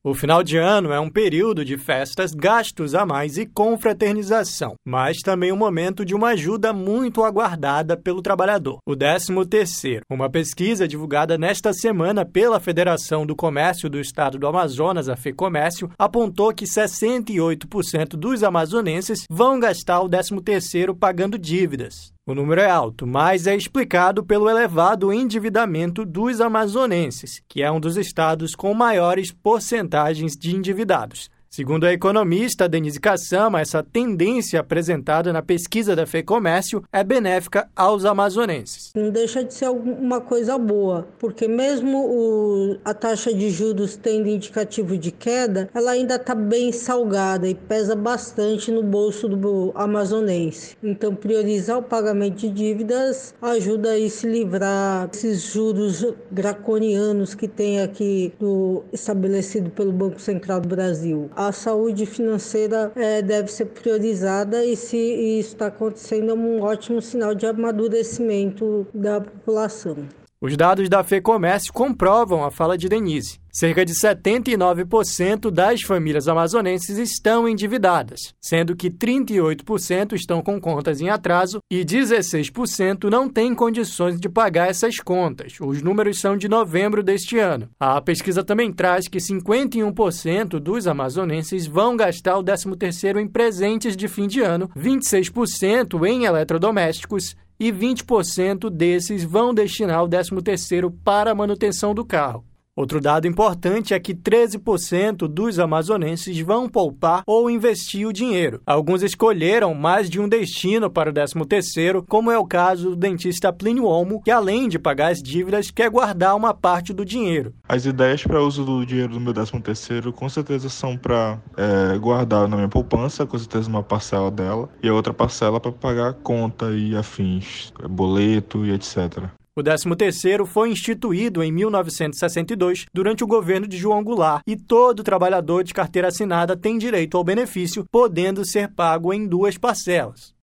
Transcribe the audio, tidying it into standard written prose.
O final de ano é um período de festas, gastos a mais e confraternização, mas também um momento de uma ajuda muito aguardada pelo trabalhador. O 13º, uma pesquisa divulgada nesta semana pela Federação do Comércio do Estado do Amazonas, a FEComércio, apontou que 68% dos amazonenses vão gastar o 13º pagando dívidas. O número é alto, mas é explicado pelo elevado endividamento dos amazonenses, que é um dos estados com maiores porcentagens de endividados. Segundo a economista Denise Cassama, essa tendência apresentada na pesquisa da FEComércio é benéfica aos amazonenses. Não deixa de ser uma coisa boa, porque mesmo a taxa de juros tendo indicativo de queda, ela ainda está bem salgada e pesa bastante no bolso do amazonense. Então, priorizar o pagamento de dívidas ajuda a se livrar desses juros draconianos que tem aqui estabelecido pelo Banco Central do Brasil. A saúde financeira deve ser priorizada e se isso está acontecendo é um ótimo sinal de amadurecimento da população. Os dados da FEComércio comprovam a fala de Denise. Cerca de 79% das famílias amazonenses estão endividadas, sendo que 38% estão com contas em atraso e 16% não têm condições de pagar essas contas. Os números são de novembro deste ano. A pesquisa também traz que 51% dos amazonenses vão gastar o 13º em presentes de fim de ano, 26% em eletrodomésticos e 20% desses vão destinar o 13º para a manutenção do carro. Outro dado importante é que 13% dos amazonenses vão poupar ou investir o dinheiro. Alguns escolheram mais de um destino para o 13º, como é o caso do dentista Plínio Olmo, que além de pagar as dívidas, quer guardar uma parte do dinheiro. As ideias para uso do dinheiro do meu 13º, com certeza são para guardar na minha poupança, com certeza uma parcela dela, e a outra parcela para pagar conta e afins, boleto e etc. O 13º foi instituído em 1962 durante o governo de João Goulart e todo trabalhador de carteira assinada tem direito ao benefício, podendo ser pago em 2 parcelas.